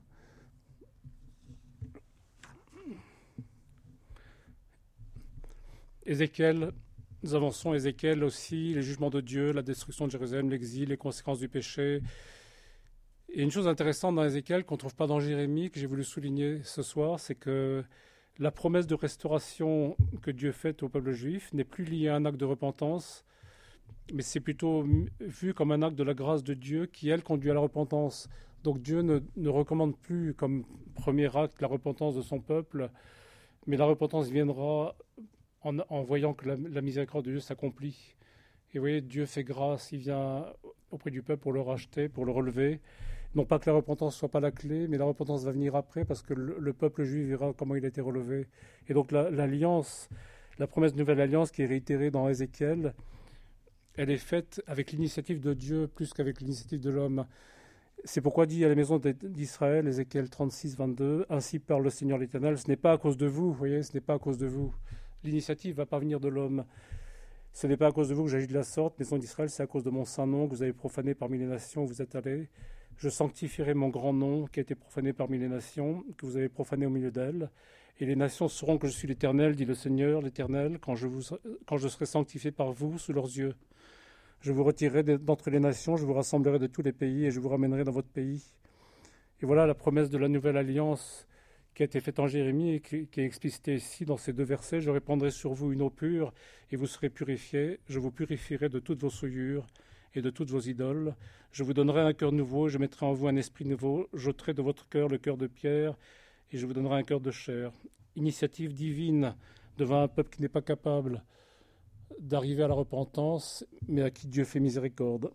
Ézéchiel, nous avançons, Ézéchiel aussi, les jugements de Dieu, la destruction de Jérusalem, l'exil, les conséquences du péché. Et une chose intéressante dans Ézéchiel qu'on ne trouve pas dans Jérémie, que j'ai voulu souligner ce soir, c'est que la promesse de restauration que Dieu fait au peuple juif n'est plus liée à un acte de repentance, mais c'est plutôt vu comme un acte de la grâce de Dieu qui, elle, conduit à la repentance. Donc Dieu ne, ne recommande plus comme premier acte la repentance de son peuple, mais la repentance viendra en, en voyant que la, la miséricorde de Dieu s'accomplit. Et vous voyez, Dieu fait grâce, il vient auprès du peuple pour le racheter, pour le relever. Non pas que la repentance ne soit pas la clé, mais la repentance va venir après parce que le, le peuple juif verra comment il a été relevé. Et donc la, l'alliance, la promesse de nouvelle alliance qui est réitérée dans Ézéchiel, elle est faite avec l'initiative de Dieu plus qu'avec l'initiative de l'homme. C'est pourquoi dit à la maison d'Israël, Ézéchiel trente-six, vingt-deux, « Ainsi parle le Seigneur l'Éternel, ce n'est pas à cause de vous, vous voyez, ce n'est pas à cause de vous. L'initiative ne va pas venir de l'homme. Ce n'est pas à cause de vous que j'agis de la sorte, maison d'Israël, c'est à cause de mon saint nom que vous avez profané parmi les nations où vous êtes allés. Je sanctifierai mon grand nom qui a été profané parmi les nations, que vous avez profané au milieu d'elles. Et les nations sauront que je suis l'Éternel, dit le Seigneur, l'Éternel, quand je, vous, quand je serai sanctifié par vous sous leurs yeux. Je vous retirerai d'entre les nations, je vous rassemblerai de tous les pays et je vous ramènerai dans votre pays. » Et voilà la promesse de la nouvelle alliance qui a été faite en Jérémie et qui, qui est explicitée ici dans ces deux versets. « Je répandrai sur vous une eau pure et vous serez purifiés. Je vous purifierai de toutes vos souillures et de toutes vos idoles. Je vous donnerai un cœur nouveau, je mettrai en vous un esprit nouveau. J'ôterai de votre cœur le cœur de pierre et je vous donnerai un cœur de chair. » Initiative divine devant un peuple qui n'est pas capable d'arriver à la repentance, mais à qui Dieu fait miséricorde.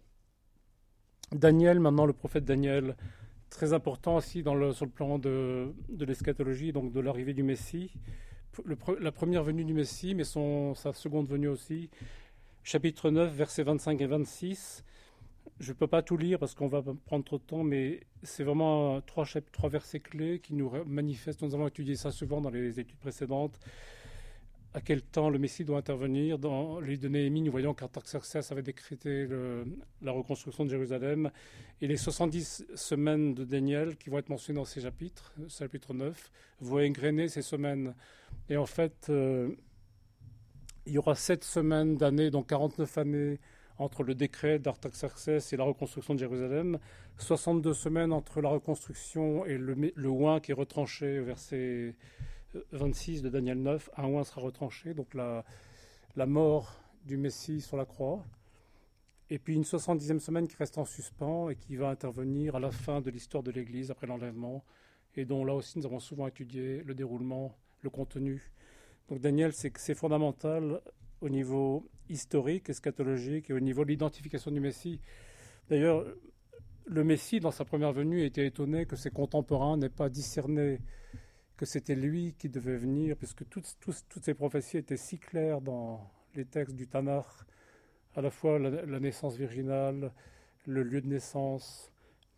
Daniel, maintenant le prophète Daniel, très important aussi dans le, sur le plan de, de l'eschatologie, donc de l'arrivée du Messie, le, la première venue du Messie, mais son, sa seconde venue aussi, chapitre neuf, versets vingt-cinq et vingt-six. Je ne peux pas tout lire parce qu'on va prendre trop de temps, mais c'est vraiment trois, trois versets clés qui nous manifestent, nous avons étudié ça souvent dans les études précédentes, à quel temps le Messie doit intervenir. Dans le livre de Néhémie, nous voyons qu'Artaxerxès avait décrété le, la reconstruction de Jérusalem. Et les soixante-dix semaines de Daniel, qui vont être mentionnées dans ces chapitres, chapitre neuf, vont égrener ces semaines. Et en fait, euh, il y aura sept semaines d'années, donc quarante-neuf années, entre le décret d'Artaxerxès et la reconstruction de Jérusalem, soixante-deux semaines entre la reconstruction et le, le oint qui est retranché au verset vingt-six de Daniel neuf, un oint sera retranché, donc la, la mort du Messie sur la croix, et puis une soixante-dixième semaine qui reste en suspens et qui va intervenir à la fin de l'histoire de l'Église après l'enlèvement, et dont là aussi nous avons souvent étudié le déroulement, le contenu. Donc Daniel, c'est, c'est fondamental au niveau historique, eschatologique et au niveau de l'identification du Messie. D'ailleurs, le Messie, dans sa première venue, était étonné que ses contemporains n'aient pas discerné que c'était lui qui devait venir, puisque toutes, toutes, toutes ces prophéties étaient si claires dans les textes du Tanakh, à la fois la, la naissance virginale, le lieu de naissance,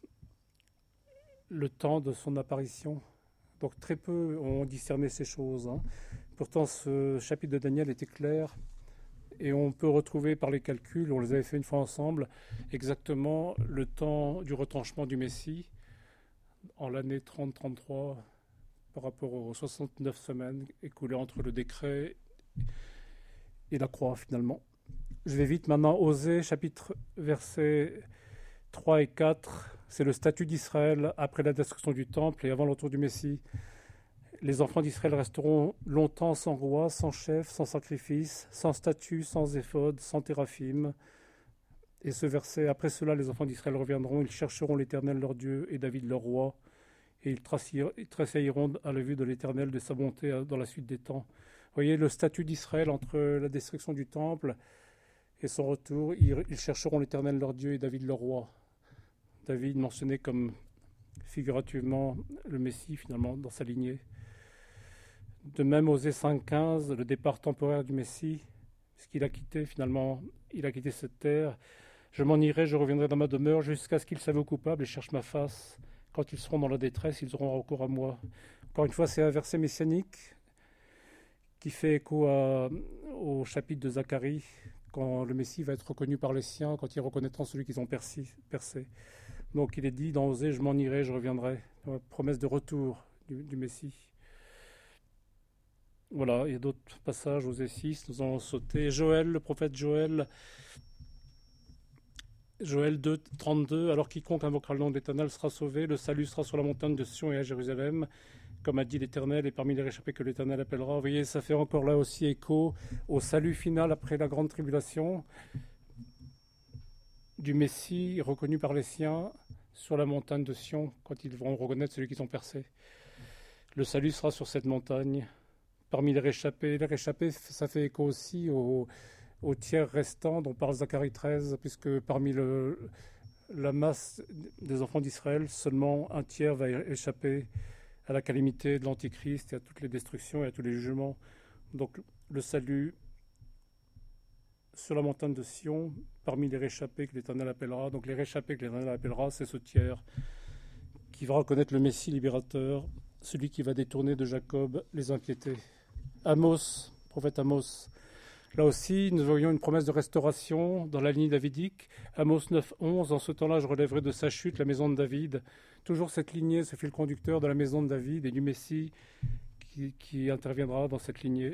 le temps de son apparition. Donc très peu ont discerné ces choses. Hein. Pourtant, ce chapitre de Daniel était clair, et on peut retrouver par les calculs, on les avait fait une fois ensemble, exactement le temps du retranchement du Messie, en l'année trente trente-trois, par rapport aux soixante-neuf semaines écoulées entre le décret et la croix finalement. Je vais vite maintenant. Osée, chapitre versets trois et quatre, c'est le statut d'Israël après la destruction du temple et avant le retour du Messie. Les enfants d'Israël resteront longtemps sans roi, sans chef, sans sacrifice, sans statut, sans éphod, sans téraphim. Et ce verset, après cela, les enfants d'Israël reviendront, ils chercheront l'Éternel leur Dieu et David leur roi, et ils tressailleront à la vue de l'Éternel de sa bonté dans la suite des temps. Vous voyez le statut d'Israël entre la destruction du temple et son retour, ils, ils chercheront l'Éternel leur Dieu et David leur roi. David mentionné comme figurativement le Messie finalement dans sa lignée. De même, Osée cinq quinze, le départ temporaire du Messie, puisqu'il a quitté finalement, il a quitté cette terre. Je m'en irai, je reviendrai dans ma demeure jusqu'à ce qu'ils s'avouent coupables et cherchent ma face. Quand ils seront dans la détresse, ils auront recours à moi. Encore une fois, c'est un verset messianique qui fait écho à, au chapitre de Zacharie, quand le Messie va être reconnu par les siens, quand ils reconnaîtront celui qu'ils ont percé. percé. Donc il est dit dans Osée, je m'en irai, je reviendrai. La promesse de retour du, du Messie. Voilà, il y a d'autres passages, Osée six, nous allons sauter. Joël, le prophète Joël, Joël deux, trente-deux, alors quiconque invoquera le nom de l'Éternel sera sauvé, le salut sera sur la montagne de Sion et à Jérusalem, comme a dit l'Éternel, et parmi les réchappés que l'Éternel appellera. Vous voyez, ça fait encore là aussi écho au salut final après la grande tribulation du Messie reconnu par les siens sur la montagne de Sion, quand ils vont reconnaître celui qu'ils ont percé. Le salut sera sur cette montagne. Parmi les réchappés, les réchappés, ça fait écho aussi au, au tiers restant dont parle Zacharie treize, puisque parmi le, la masse des enfants d'Israël, seulement un tiers va échapper à la calamité de l'Antichrist et à toutes les destructions et à tous les jugements. Donc le salut sur la montagne de Sion, parmi les réchappés que l'Éternel appellera. Donc les réchappés que l'Éternel appellera, c'est ce tiers qui va reconnaître le Messie libérateur, celui qui va détourner de Jacob les impiétés. Amos, prophète Amos. Là aussi, nous voyons une promesse de restauration dans la ligne davidique. Amos neuf onze, en ce temps-là, je relèverai de sa chute la maison de David. Toujours cette lignée, ce fil conducteur de la maison de David et du Messie qui, qui interviendra dans cette lignée.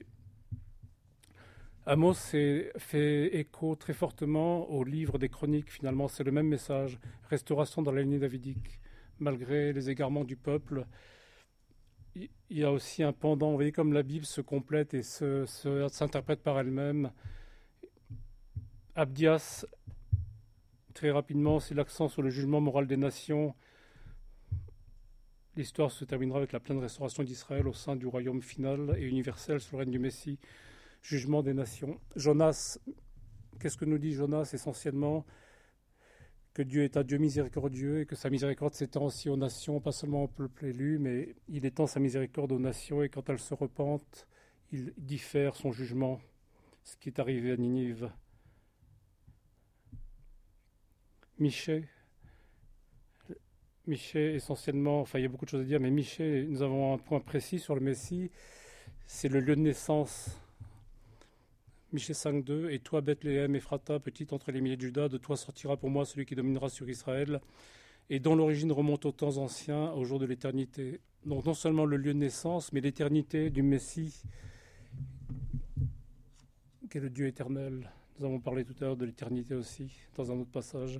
Amos fait écho très fortement au livre des Chroniques, finalement. C'est le même message, restauration dans la lignée davidique. Malgré les égarements du peuple, il y a aussi un pendant. Vous voyez comme la Bible se complète et se, se, s'interprète par elle-même. Abdias, très rapidement, c'est l'accent sur le jugement moral des nations. L'histoire se terminera avec la pleine restauration d'Israël au sein du royaume final et universel sous le règne du Messie. Jugement des nations. Jonas, qu'est-ce que nous dit Jonas essentiellement? Que Dieu est un Dieu miséricordieux et que sa miséricorde s'étend aussi aux nations, pas seulement au peuple élu, mais il étend sa miséricorde aux nations et quand elles se repentent, il diffère son jugement, ce qui est arrivé à Ninive. Michée, Michée essentiellement, enfin il y a beaucoup de choses à dire, mais Michée, nous avons un point précis sur le Messie, c'est le lieu de naissance. Michée cinq deux, et toi Bethléem, Ephrata, petite entre les milliers de Juda, de toi sortira pour moi celui qui dominera sur Israël, et dont l'origine remonte aux temps anciens, au jour de l'éternité. Donc non seulement le lieu de naissance, mais l'éternité du Messie, qui est le Dieu éternel. Nous avons parlé tout à l'heure de l'éternité aussi, dans un autre passage.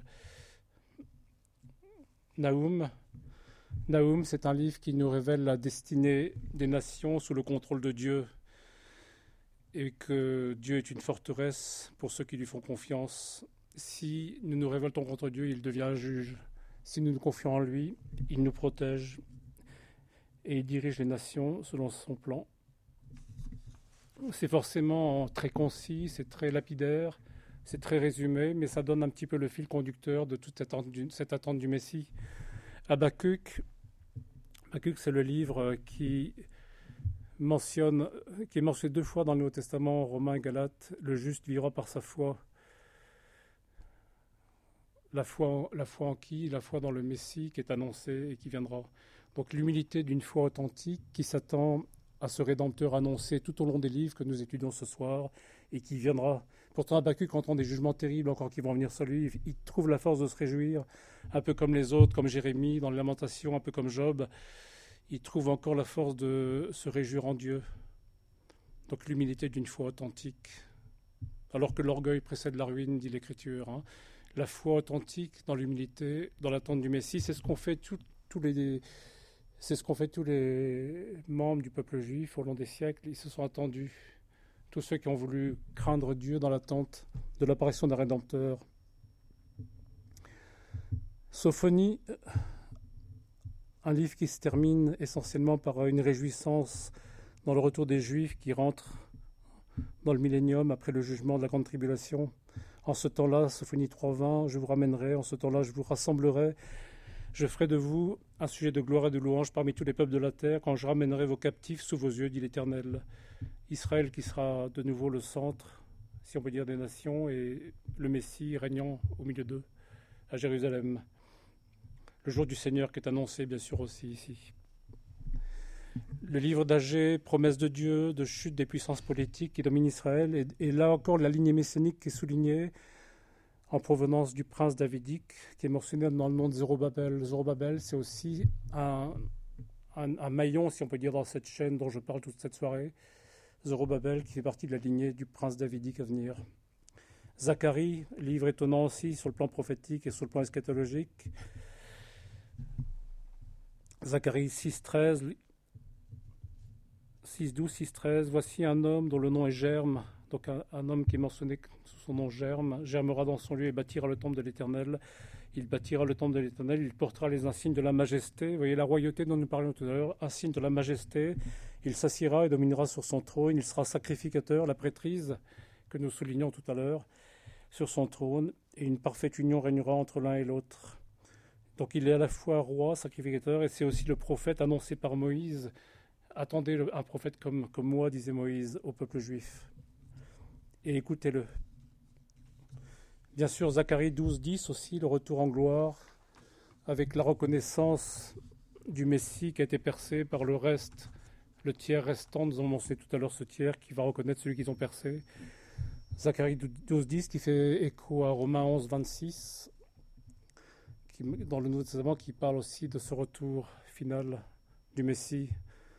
Naoum. Naoum, c'est un livre qui nous révèle la destinée des nations sous le contrôle de Dieu, et que Dieu est une forteresse pour ceux qui lui font confiance. Si nous nous révoltons contre Dieu, il devient un juge. Si nous nous confions en lui, il nous protège et il dirige les nations selon son plan. C'est forcément très concis, c'est très lapidaire, c'est très résumé, mais ça donne un petit peu le fil conducteur de toute cette attente du, cette attente du Messie. Habakkuk, Habakkuk, c'est le livre qui mentionne, qui est mentionné deux fois dans le Nouveau Testament, Romains et Galates, le juste vivra par sa foi. La foi, la foi en qui? La foi dans le Messie qui est annoncé et qui viendra. Donc l'humilité d'une foi authentique qui s'attend à ce Rédempteur annoncé tout au long des livres que nous étudions ce soir et qui viendra. Pourtant, Habakkuk entend des jugements terribles encore qui vont venir sur lui. Il trouve la force de se réjouir, un peu comme les autres, comme Jérémie dans les Lamentations, un peu comme Job. il trouve encore la force de se réjouir en Dieu. Donc l'humilité d'une foi authentique. Alors que l'orgueil précède la ruine, dit l'Écriture. Hein. La foi authentique dans l'humilité, dans l'attente du Messie, c'est ce qu'ont fait tout, tous les, c'est ce qu'ont fait tous les membres du peuple juif au long des siècles. Ils se sont attendus. Tous ceux qui ont voulu craindre Dieu dans l'attente de l'apparition d'un Rédempteur. Sophonie, un livre qui se termine essentiellement par une réjouissance dans le retour des Juifs qui rentrent dans le millénium après le jugement de la grande tribulation. En ce temps-là, Sophonie trois vingt, je vous ramènerai, en ce temps-là, je vous rassemblerai, je ferai de vous un sujet de gloire et de louange parmi tous les peuples de la terre, quand je ramènerai vos captifs sous vos yeux, dit l'Éternel. Israël qui sera de nouveau le centre, si on peut dire, des nations, et le Messie régnant au milieu d'eux, à Jérusalem. Le jour du Seigneur qui est annoncé, bien sûr, aussi ici. Le livre d'Agée, promesse de Dieu, de chute des puissances politiques qui dominent Israël, et, et là encore la lignée messianique qui est soulignée en provenance du prince davidique, qui est mentionné dans le nom de Zorobabel. Zorobabel, c'est aussi un, un, un maillon, si on peut dire, dans cette chaîne dont je parle toute cette soirée. Zorobabel, qui fait partie de la lignée du prince davidique à venir. Zacharie, livre étonnant aussi sur le plan prophétique et sur le plan eschatologique. Zacharie six treize, six douze, six treize, voici un homme dont le nom est Germe, donc un, un homme qui est mentionné sous son nom Germe, germera dans son lieu et bâtira le temple de l'Éternel. Il bâtira le temple de l'Éternel, il portera les insignes de la majesté. Vous voyez la royauté dont nous parlions tout à l'heure, insigne de la majesté. Il s'assiera et dominera sur son trône, il sera sacrificateur, la prêtrise que nous soulignons tout à l'heure, sur son trône, et une parfaite union régnera entre l'un et l'autre. Donc il est à la fois roi, sacrificateur, et c'est aussi le prophète annoncé par Moïse. Attendez un prophète comme, comme moi, disait Moïse au peuple juif, et écoutez-le. Bien sûr, Zacharie douze dix aussi, le retour en gloire, avec la reconnaissance du Messie qui a été percé par le reste, le tiers restant. Nous avons mentionné tout à l'heure ce tiers qui va reconnaître celui qu'ils ont percé. Zacharie douze dix qui fait écho à Romains onze vingt-six, qui, dans le Nouveau Testament, qui parle aussi de ce retour final du Messie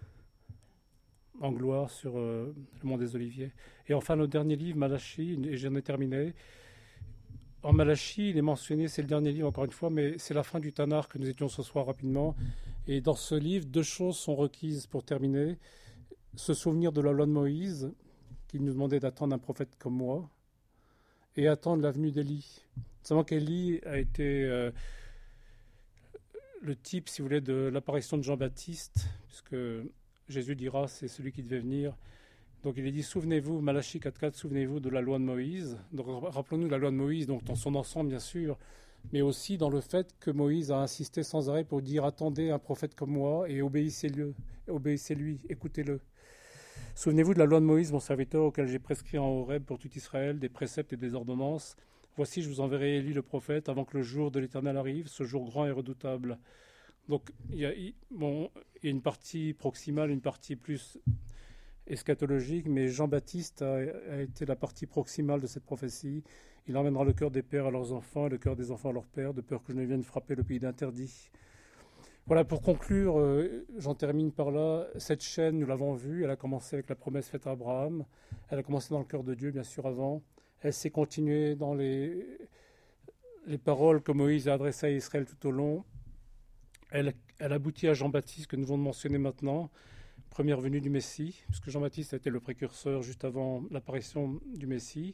en gloire sur euh, le mont des Oliviers. Et enfin, le dernier livre, Malachie, et j'en ai terminé. En Malachie, il est mentionné, c'est le dernier livre encore une fois, mais c'est la fin du Tanakh que nous étions ce soir rapidement. Et dans ce livre, deux choses sont requises pour terminer. Se souvenir de la loi de Moïse, qui nous demandait d'attendre un prophète comme moi, et attendre la venue d'Élie. Nous savons qu'Élie a été euh, le type, si vous voulez, de l'apparition de Jean-Baptiste, puisque Jésus dira, c'est celui qui devait venir. Donc il est dit, souvenez-vous, Malachie quatre quatre, souvenez-vous de la loi de Moïse. Donc rappelons-nous de la loi de Moïse, donc dans son ensemble bien sûr, mais aussi dans le fait que Moïse a insisté sans arrêt pour dire, attendez un prophète comme moi et obéissez-le, obéissez-lui, écoutez-le. Souvenez-vous de la loi de Moïse, mon serviteur, auquel j'ai prescrit en Horeb pour tout Israël des préceptes et des ordonnances. Voici, je vous enverrai Élie le prophète avant que le jour de l'Éternel arrive, ce jour grand et redoutable. Donc il y a, bon, il y a une partie proximale, une partie plus eschatologique, mais Jean-Baptiste a, a été la partie proximale de cette prophétie. Il emmènera le cœur des pères à leurs enfants et le cœur des enfants à leurs pères, de peur que je ne vienne frapper le pays d'interdit. Voilà, pour conclure, euh, j'en termine par là. Cette chaîne, nous l'avons vue, elle a commencé avec la promesse faite à Abraham. Elle a commencé dans le cœur de Dieu, bien sûr, avant. Elle s'est continuée dans les, les paroles que Moïse a adressées à Israël tout au long. Elle, elle aboutit à Jean-Baptiste, que nous venons de mentionner maintenant, première venue du Messie, puisque Jean-Baptiste a été le précurseur juste avant l'apparition du Messie.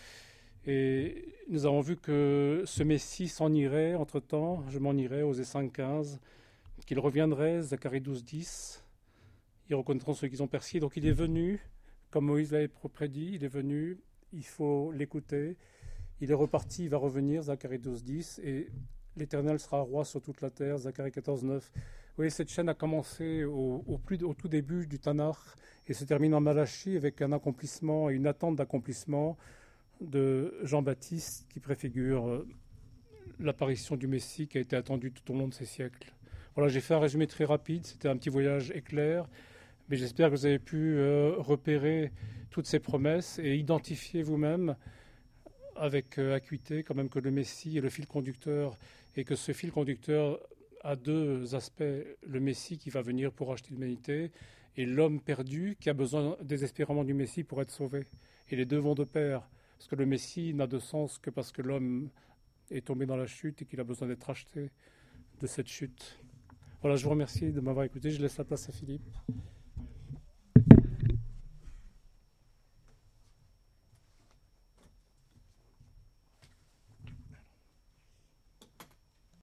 Et nous avons vu que ce Messie s'en irait entre-temps, je m'en irais, Osée cinq quinze, qu'il reviendrait, Zacharie douze dix, ils reconnaîtront ceux qu'ils ont percé. Donc il est venu, comme Moïse l'avait prédit, il est venu, il faut l'écouter, il est reparti, il va revenir, Zacharie douze dix, et l'Éternel sera roi sur toute la terre, Zacharie quatorze neuf. Vous voyez, cette chaîne a commencé au, au, plus, au tout début du Tanakh et se termine en Malachie avec un accomplissement et une attente d'accomplissement de Jean-Baptiste qui préfigure l'apparition du Messie qui a été attendue tout au long de ces siècles. Voilà, j'ai fait un résumé très rapide, c'était un petit voyage éclair, mais j'espère que vous avez pu euh, repérer toutes ces promesses et identifier vous-même avec euh, acuité quand même que le Messie est le fil conducteur et que ce fil conducteur a deux aspects, le Messie qui va venir pour racheter l'humanité et l'homme perdu qui a besoin désespérément du Messie pour être sauvé. Et les deux vont de pair, parce que le Messie n'a de sens que parce que l'homme est tombé dans la chute et qu'il a besoin d'être racheté de cette chute. Voilà, je vous remercie de m'avoir écouté. Je laisse la place à Philippe.